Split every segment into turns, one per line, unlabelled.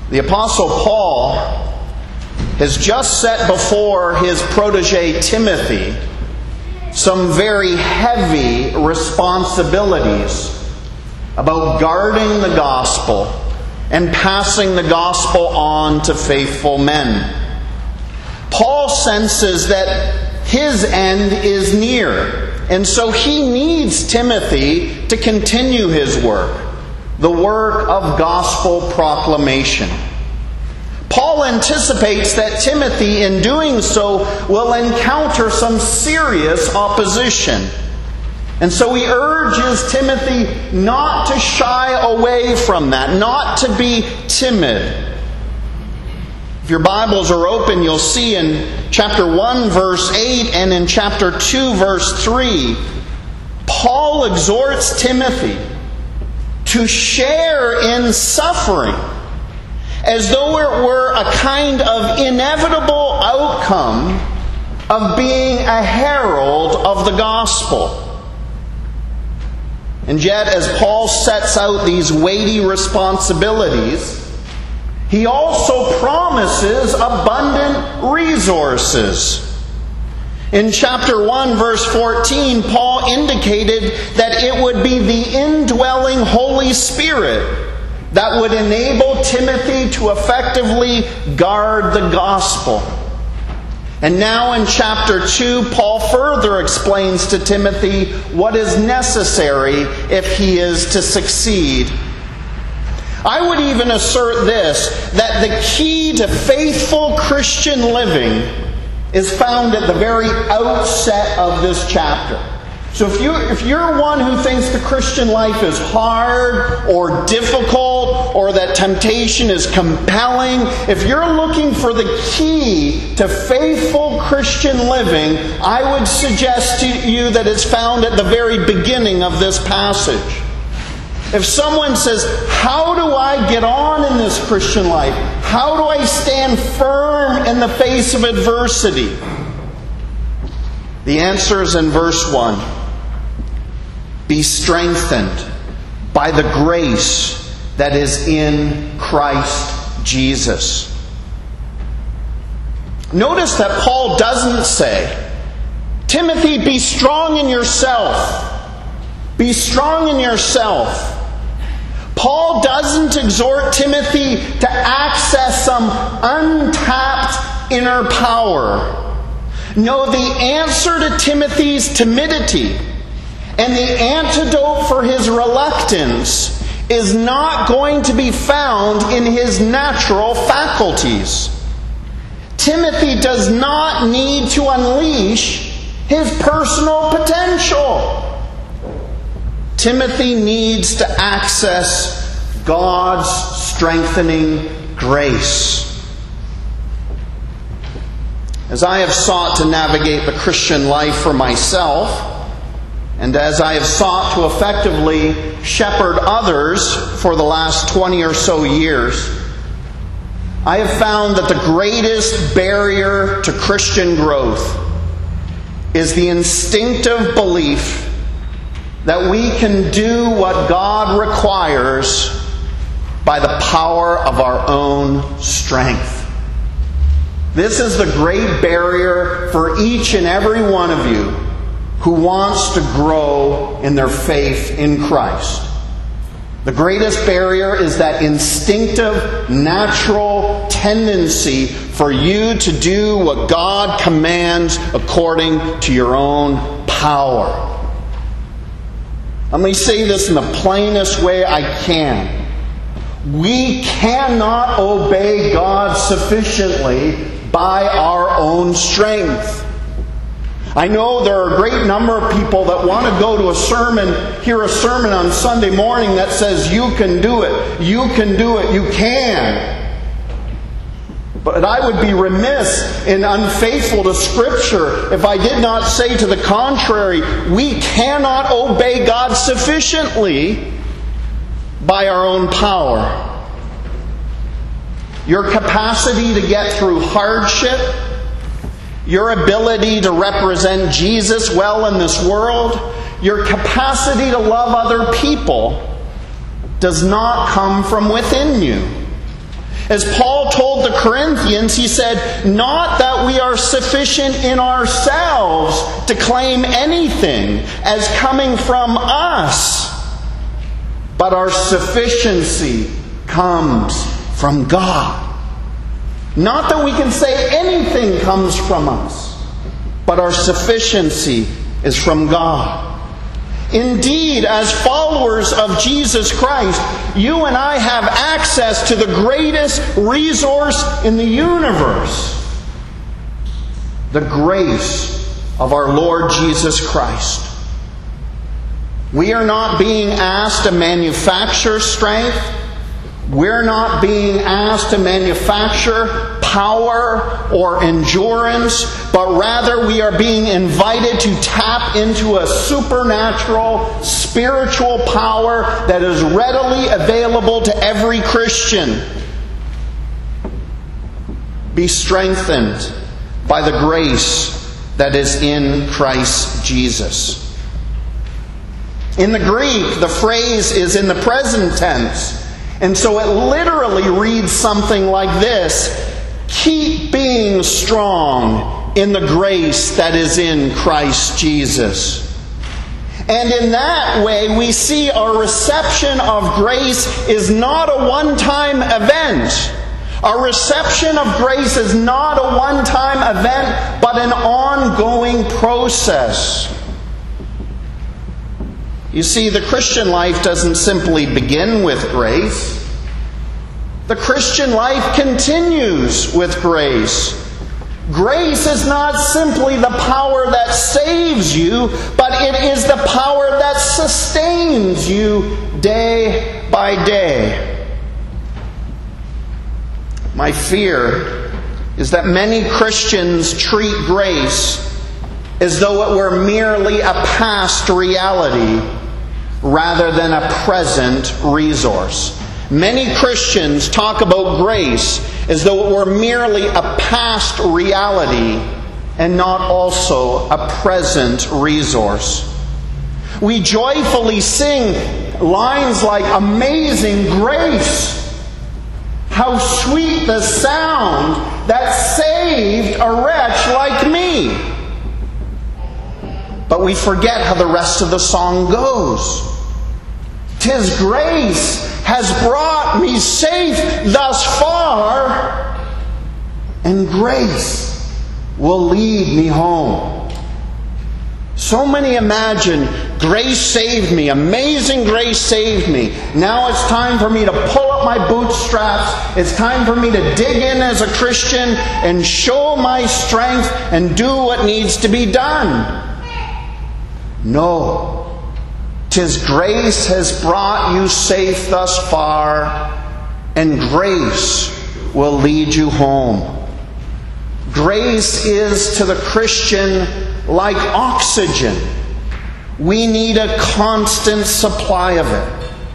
The Apostle Paul has just set before his protege Timothy some very heavy responsibilities about guarding the gospel and passing the gospel on to faithful men. Paul senses that his end is near, and so he needs Timothy to continue his work, the work of gospel proclamation. Paul anticipates that Timothy, in doing so, will encounter some serious opposition. And so he urges Timothy not to shy away from that, not to be timid. If your Bibles are open, you'll see in chapter 1, verse 8, and in chapter 2, verse 3, Paul exhorts Timothy to share in suffering, as though it were a kind of inevitable outcome of being a herald of the gospel. And yet, as Paul sets out these weighty responsibilities, he also promises abundant resources. In chapter 1, verse 14, Paul indicated that it would be the indwelling Holy Spirit that would enable Timothy to effectively guard the gospel. And now in chapter 2, Paul further explains to Timothy what is necessary if he is to succeed. I would even assert this, that the key to faithful Christian living is found at the very outset of this chapter. So if you're one who thinks the Christian life is hard or difficult, or that temptation is compelling, if you're looking for the key to faithful Christian living, I would suggest to you that it's found at the very beginning of this passage. If someone says, how do I get on in this Christian life? How do I stand firm in the face of adversity? The answer is in verse 1. Be strengthened by the grace that is in Christ Jesus. Notice that Paul doesn't say, Timothy, be strong in yourself. Be strong in yourself. Paul doesn't exhort Timothy to access some untapped inner power. No, the answer to Timothy's timidity and the antidote for his reluctance is not going to be found in his natural faculties. Timothy does not need to unleash his personal potential. Timothy needs to access God's strengthening grace. As I have sought to navigate the Christian life for myself, and as I have sought to effectively shepherd others for the last 20 or so years, I have found that the greatest barrier to Christian growth is the instinctive belief that we can do what God requires by the power of our own strength. This is the great barrier for each and every one of you who wants to grow in their faith in Christ. The greatest barrier is that instinctive, natural tendency for you to do what God commands according to your own power. Let me say this in the plainest way I can. We cannot obey God sufficiently by our own strength. I know there are a great number of people that want to go to a sermon, hear a sermon on Sunday morning that says, you can do it, you can do it, you can. But I would be remiss and unfaithful to Scripture if I did not say to the contrary. We cannot obey God sufficiently by our own power. Your capacity to get through hardship, your ability to represent Jesus well in this world, your capacity to love other people does not come from within you. As Paul told the Corinthians, he said, not that we are sufficient in ourselves to claim anything as coming from us, but our sufficiency comes from God. Not that we can say anything comes from us, but our sufficiency is from God. Indeed, as followers of Jesus Christ, you and I have access to the greatest resource in the universe, the grace of our Lord Jesus Christ. We are not being asked to manufacture strength. We're not being asked to manufacture power or endurance, but rather we are being invited to tap into a supernatural, spiritual power that is readily available to every Christian. Be strengthened by the grace that is in Christ Jesus. In the Greek, the phrase is in the present tense. And so it literally reads something like this: keep being strong in the grace that is in Christ Jesus. And in that way, we see our reception of grace is not a one-time event. Our reception of grace is not a one-time event, but an ongoing process. You see, the Christian life doesn't simply begin with grace. The Christian life continues with grace. Grace is not simply the power that saves you, but it is the power that sustains you day by day. My fear is that many Christians treat grace as though it were merely a past reality rather than a present resource. Many Christians talk about grace as though it were merely a past reality and not also a present resource. We joyfully sing lines like, "Amazing grace! How sweet the sound that saved a wretch like me!" But we forget how the rest of the song goes. "'Tis grace has brought me safe thus far, and grace will lead me home." So many imagine, grace saved me, amazing grace saved me. Now it's time for me to pull up my bootstraps. It's time for me to dig in as a Christian and show my strength and do what needs to be done. No. 'Tis grace has brought you safe thus far, and grace will lead you home. Grace is to the Christian like oxygen. We need a constant supply of it.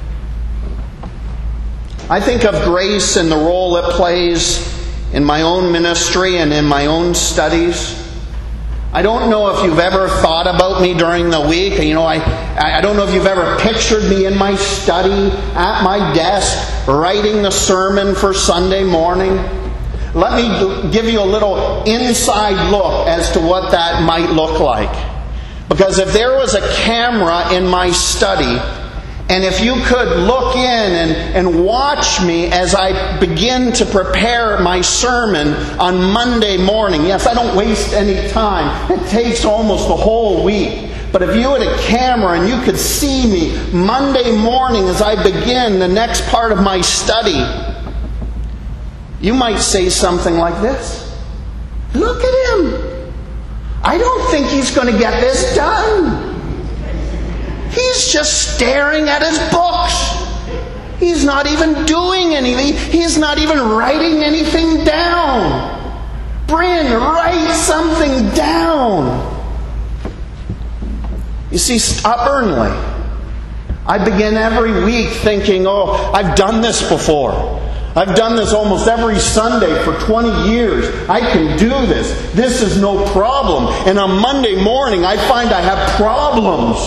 I think of grace and the role it plays in my own ministry and in my own studies. I don't know if you've ever thought about me during the week. I don't know if you've ever pictured me in my study, at my desk, writing the sermon for Sunday morning. Let me give you a little inside look as to what that might look like. Because if there was a camera in my study, and if you could look in and watch me as I begin to prepare my sermon on Monday morning. Yes, I don't waste any time. It takes almost the whole week. But if you had a camera and you could see me Monday morning as I begin the next part of my study, you might say something like this: "Look at him. I don't think he's going to get this done. He's just staring at his books. He's not even doing anything. He's not even writing anything down. Bryn, write something down." You see, stubbornly, I begin every week thinking, I've done this before. I've done this almost every Sunday for 20 years. I can do this. This is no problem. And on Monday morning, I find I have problems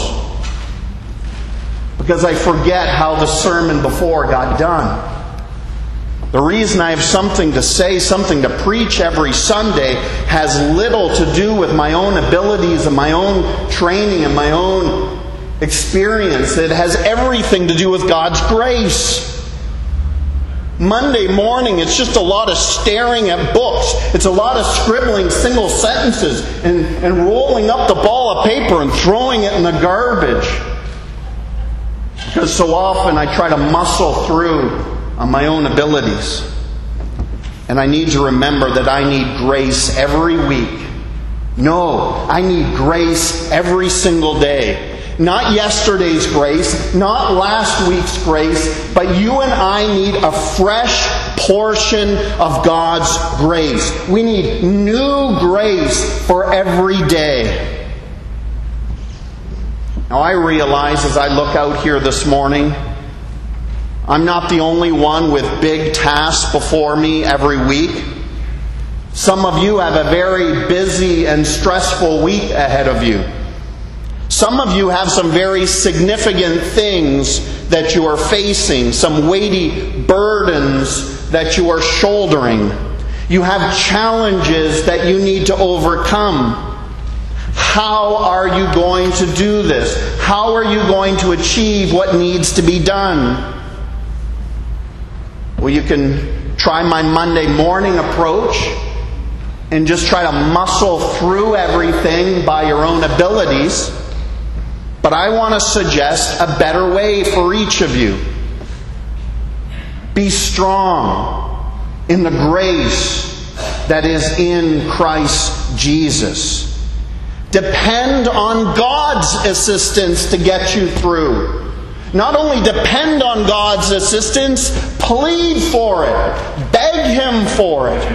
because I forget how the sermon before got done. The reason I have something to say, something to preach every Sunday, has little to do with my own abilities and my own training and my own experience. It has everything to do with God's grace. Monday morning, it's just a lot of staring at books. It's a lot of scribbling single sentences and rolling up the ball of paper and throwing it in the garbage. Because so often I try to muscle through on my own abilities. And I need to remember that I need grace every week. No, I need grace every single day. Not yesterday's grace, not last week's grace, but you and I need a fresh portion of God's grace. We need new grace for every day. Now I realize as I look out here this morning, I'm not the only one with big tasks before me every week. Some of you have a very busy and stressful week ahead of you. Some of you have some very significant things that you are facing, some weighty burdens that you are shouldering. You have challenges that you need to overcome. How are you going to do this? How are you going to achieve what needs to be done? Well, you can try my Monday morning approach and just try to muscle through everything by your own abilities. But I want to suggest a better way for each of you. Be strong in the grace that is in Christ Jesus. Depend on God's assistance to get you through. Not only depend on God's assistance, plead for it. Beg Him for it.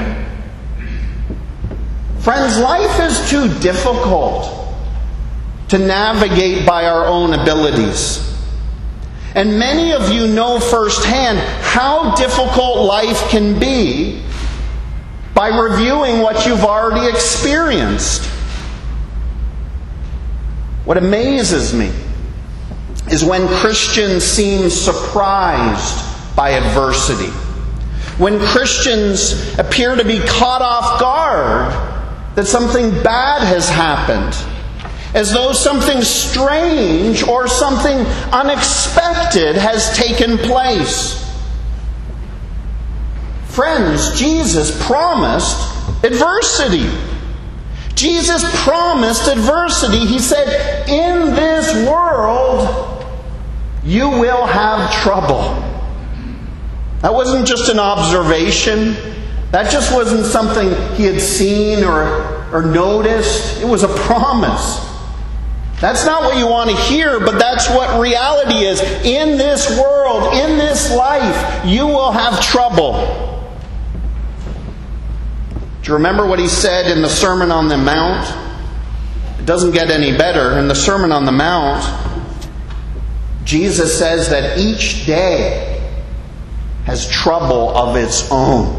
Friends, life is too difficult to navigate by our own abilities. And many of you know firsthand how difficult life can be by reviewing what you've already experienced. What amazes me is when Christians seem surprised by adversity. When Christians appear to be caught off guard that something bad has happened, as though something strange or something unexpected has taken place. Friends, Jesus promised adversity. Jesus promised adversity. He said, in this world, you will have trouble. That wasn't just an observation. That just wasn't something he had seen or noticed. It was a promise. That's not what you want to hear, but that's what reality is. In this world, in this life, you will have trouble. Do you remember what he said in the Sermon on the Mount? It doesn't get any better. In the Sermon on the Mount, Jesus says that each day has trouble of its own.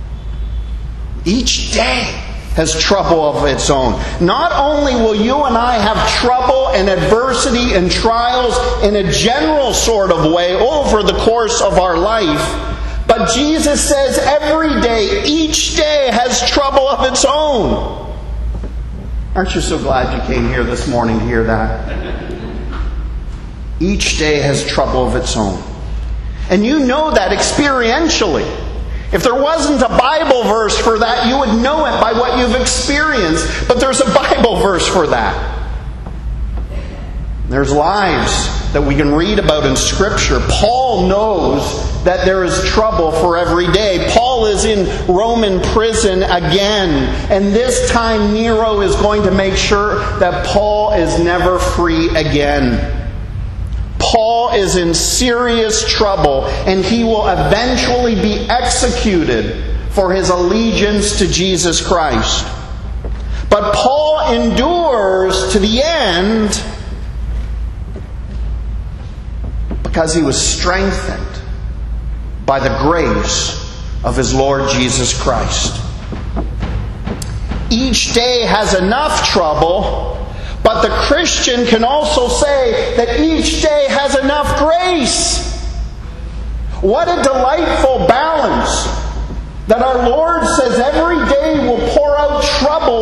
Each day has trouble of its own. Not only will you and I have trouble and adversity and trials in a general sort of way over the course of our life, but Jesus says every day, each day has trouble of its own. Aren't you so glad you came here this morning to hear that? Each day has trouble of its own. And you know that experientially. If there wasn't a Bible verse for that, you would know it by what you've experienced. But there's a Bible verse for that. There's lives that we can read about in Scripture. Paul knows that there is trouble for every day. Paul is in Roman prison again. And this time Nero is going to make sure that Paul is never free again. Paul is in serious trouble, and he will eventually be executed for his allegiance to Jesus Christ. But Paul endures to the end because he was strengthened by the grace of his Lord Jesus Christ. Each day has enough trouble, but the Christian can also say that each day has enough grace. What a delightful balance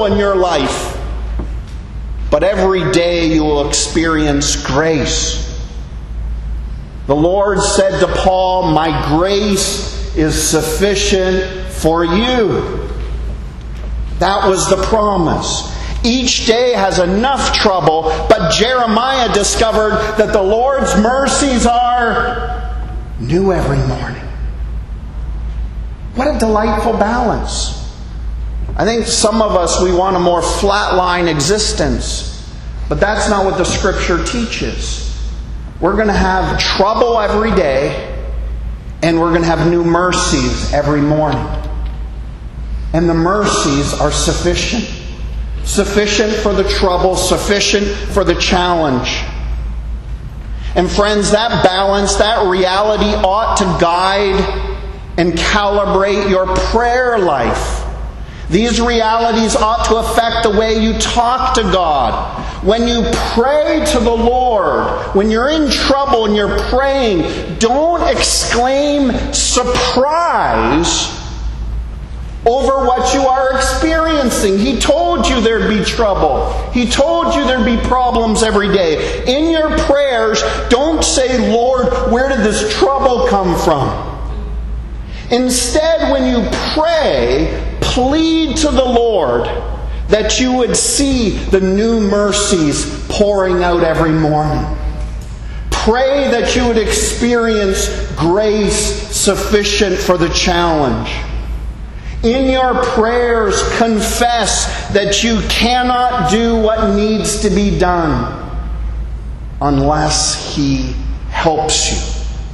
in your life, but every day you will experience grace. The Lord said to Paul, "My grace is sufficient for you." That was the promise. Each day has enough trouble, but Jeremiah discovered that the Lord's mercies are new every morning. What a delightful balance. I think some of us, we want a more flatline existence, but that's not what the Scripture teaches. We're going to have trouble every day, and we're going to have new mercies every morning. And the mercies are sufficient. Sufficient for the trouble, sufficient for the challenge. And friends, that balance, that reality ought to guide and calibrate your prayer life. These realities ought to affect the way you talk to God. When you pray to the Lord, when you're in trouble and you're praying, don't exclaim surprise over what you are experiencing. He told you there'd be trouble. He told you there'd be problems every day. In your prayers, don't say, "Lord, where did this trouble come from?" Instead, when you pray, plead to the Lord that you would see the new mercies pouring out every morning. Pray that you would experience grace sufficient for the challenge. In your prayers, confess that you cannot do what needs to be done unless He helps you.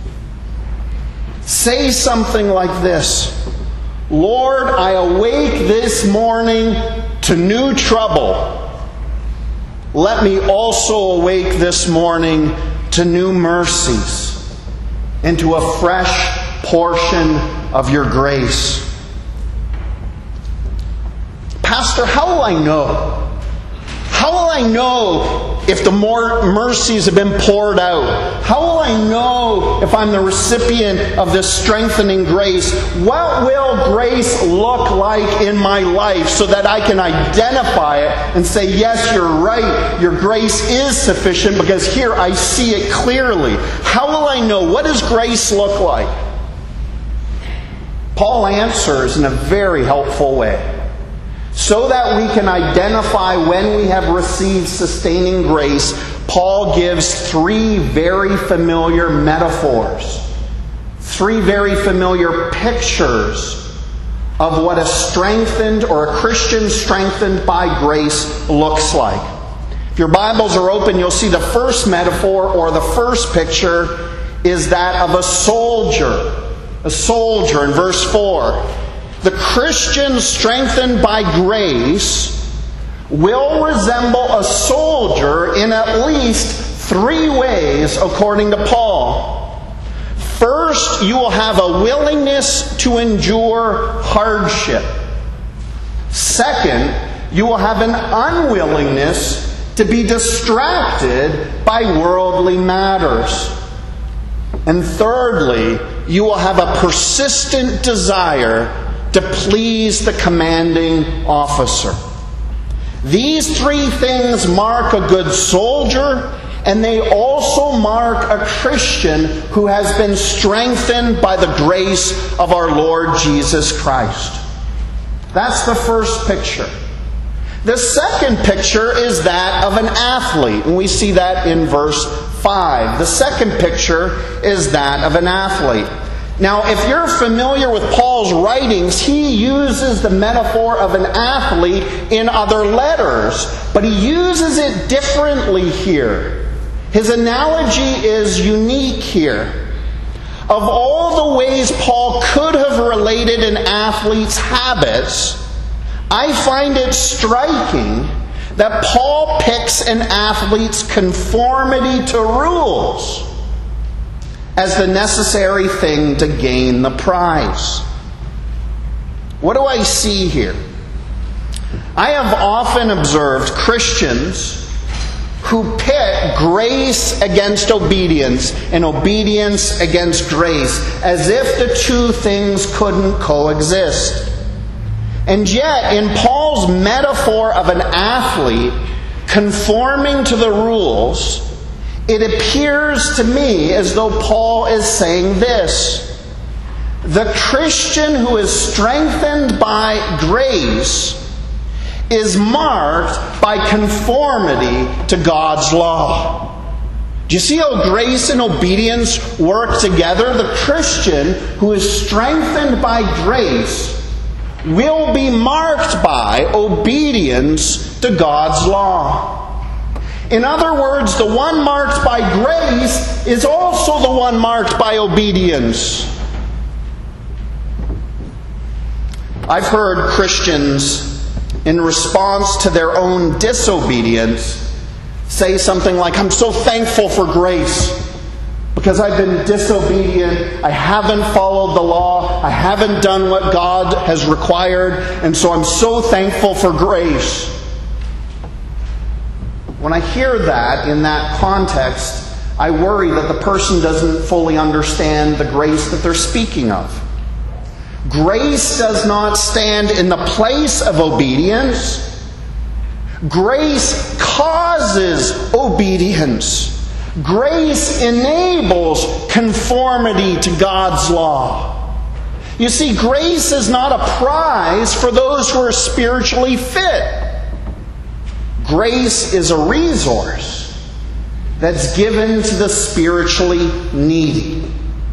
Say something like this: "Lord, I awake this morning to new trouble. Let me also awake this morning to new mercies and to a fresh portion of your grace." Pastor, how will I know? How will I know if the more mercies have been poured out? How will I know if I'm the recipient of this strengthening grace? What will grace look like in my life so that I can identify it and say, "Yes, you're right. Your grace is sufficient because here I see it clearly." How will I know? What does grace look like? Paul answers in a very helpful way. So that we can identify when we have received sustaining grace, Paul gives three very familiar metaphors, three very familiar pictures of what a strengthened or a Christian strengthened by grace looks like. If your Bibles are open, you'll see the first metaphor or the first picture is that of a soldier. A soldier in verse 4. The Christian strengthened by grace will resemble a soldier in at least three ways, according to Paul. First, you will have a willingness to endure hardship. Second, you will have an unwillingness to be distracted by worldly matters. And thirdly, you will have a persistent desire to please the commanding officer. These three things mark a good soldier, and they also mark a Christian who has been strengthened by the grace of our Lord Jesus Christ. That's the first picture. The second picture is that of an athlete, and we see that in verse 5. The second picture is that of an athlete. Now, if you're familiar with Paul's writings, he uses the metaphor of an athlete in other letters, but he uses it differently here. His analogy is unique here. Of all the ways Paul could have related an athlete's habits, I find it striking that Paul picks an athlete's conformity to rules as the necessary thing to gain the prize. What do I see here? I have often observed Christians who pit grace against obedience and obedience against grace, as if the two things couldn't coexist. And yet, in Paul's Paul's metaphor of an athlete conforming to the rules, it appears to me as though Paul is saying this: the Christian who is strengthened by grace is marked by conformity to God's law. Do you see how grace and obedience work together? The Christian who is strengthened by grace will be marked by obedience to God's law. In other words, the one marked by grace is also the one marked by obedience. I've heard Christians, in response to their own disobedience, say something like, I'm so thankful for grace because I've been disobedient, I haven't followed the law, I haven't done what God has required, and so I'm so thankful for grace. When I hear that in that context, I worry that the person doesn't fully understand the grace that they're speaking of. Grace does not stand in the place of obedience. Grace causes obedience. Grace enables conformity to God's law. You see, grace is not a prize for those who are spiritually fit. Grace is a resource that's given to the spiritually needy.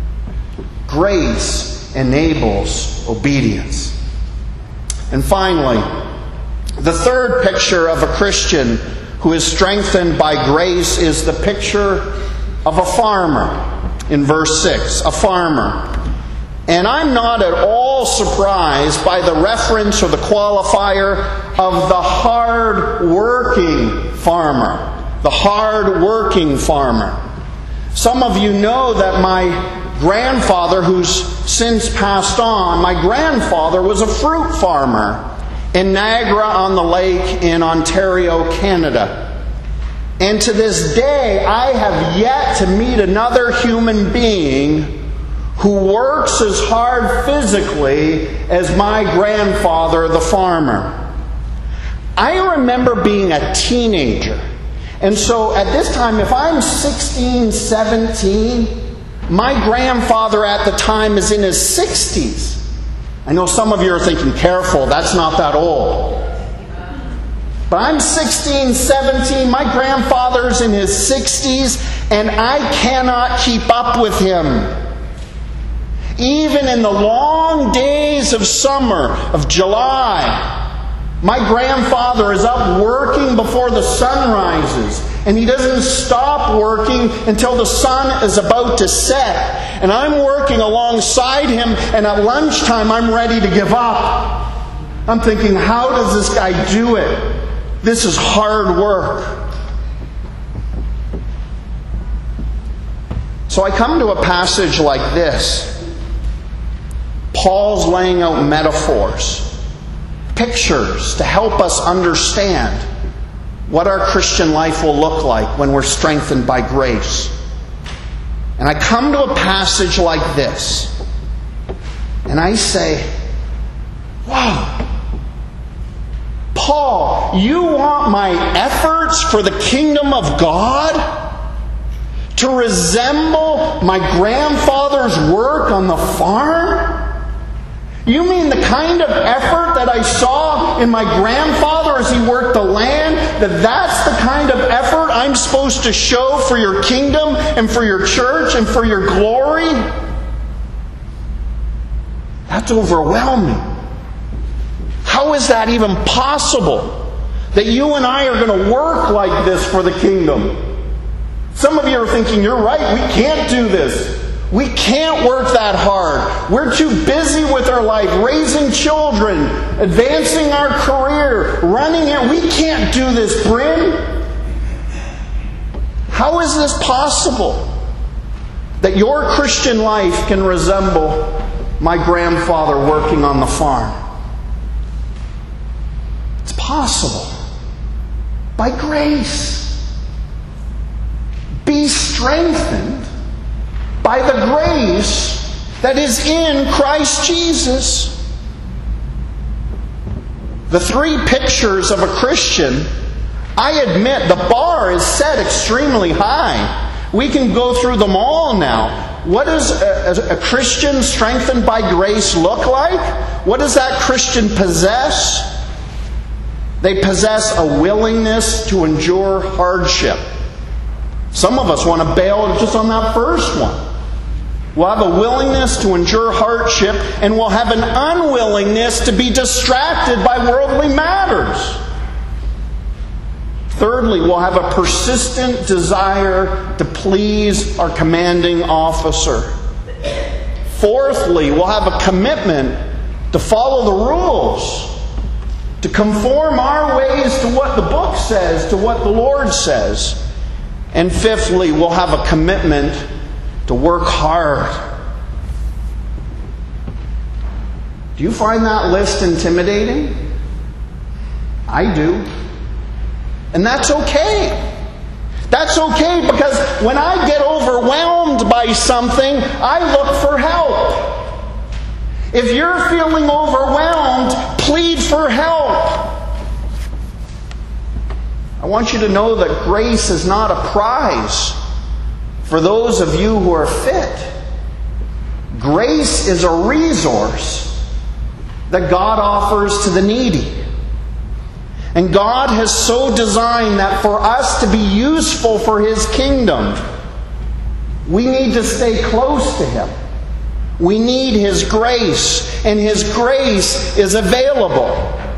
Grace enables obedience. And finally, the third picture of a Christian who is strengthened by grace is the picture of a farmer. In verse 6, a farmer. And I'm not at all surprised by the reference or the qualifier of the hard-working farmer. The hard-working farmer. Some of you know that my grandfather, who's since passed on, my grandfather was a fruit farmer in Niagara-on-the-Lake in Ontario, Canada. And to this day, I have yet to meet another human being who works as hard physically as my grandfather, the farmer. I remember being a teenager. And so at this time, if I'm 16, 17, my grandfather at the time is in his 60s. I know some of you are thinking, careful, that's not that old. But I'm 16, 17, my grandfather's in his 60s, and I cannot keep up with him. Even in the long days of summer, of July, my grandfather is up working before the sun rises. And he doesn't stop working until the sun is about to set. And I'm working alongside him, and at lunchtime I'm ready to give up. I'm thinking, how does this guy do it? This is hard work. So I come to a passage like this. Paul's laying out metaphors, pictures to help us understand what our Christian life will look like when we're strengthened by grace. And I come to a passage like this, and I say, wow, Paul, you want my efforts for the kingdom of God to resemble my grandfather's work on the farm? You mean the kind of effort that I saw in my grandfather as he worked the land, that's the kind of effort I'm supposed to show for your kingdom and for your church and for your glory? That's overwhelming. How is that even possible? That you and I are going to work like this for the kingdom? Some of you are thinking, you're right, we can't do this. We can't work that hard. We're too busy with our life, raising children, advancing our career, running it. We can't do this, Bryn. How is this possible? That your Christian life can resemble my grandfather working on the farm. It's possible. By grace. Be strengthened by the grace that is in Christ Jesus. The 3 pictures of a Christian, I admit the bar is set extremely high. We can go through them all now. What does a Christian strengthened by grace look like? What does that Christian possess? They possess a willingness to endure hardship. Some of us want to bail just on that first one. We'll have a willingness to endure hardship, and we'll have an unwillingness to be distracted by worldly matters. Thirdly, we'll have a persistent desire to please our commanding officer. Fourthly, we'll have a commitment to follow the rules, to conform our ways to what the book says, to what the Lord says. And fifthly, we'll have a commitment to work hard. Do you find that list intimidating? I do. And that's okay. That's okay, because when I get overwhelmed by something, I look for help. If you're feeling overwhelmed, plead for help. I want you to know that grace is not a prize for those of you who are fit. Grace is a resource that God offers to the needy. And God has so designed that for us to be useful for His kingdom, we need to stay close to Him. We need His grace, and His grace is available.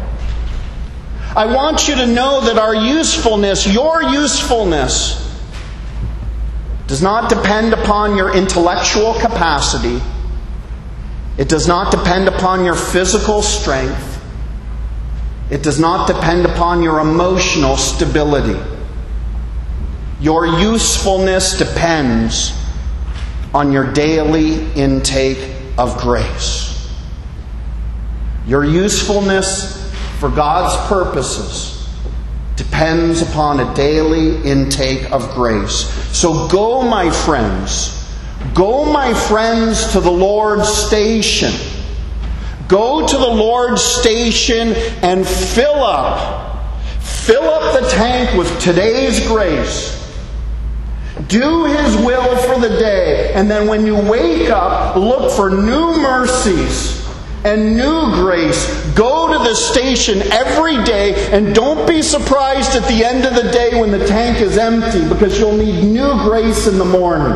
I want you to know that our usefulness, your usefulness, does not depend upon your intellectual capacity. It does not depend upon your physical strength. It does not depend upon your emotional stability. Your usefulness depends on your daily intake of grace. Your usefulness for God's purposes depends upon a daily intake of grace. So go, my friends. Go, my friends, to the Lord's station. Go to the Lord's station and fill up the tank with today's grace. Do His will for the day. And then when you wake up, look for new mercies and new grace. Go to the station every day, and don't be surprised at the end of the day when the tank is empty, because you'll need new grace in the morning.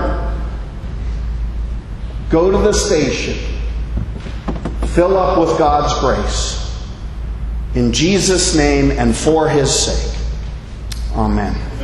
Go to the station. Fill up with God's grace. In Jesus' name and for His sake. Amen.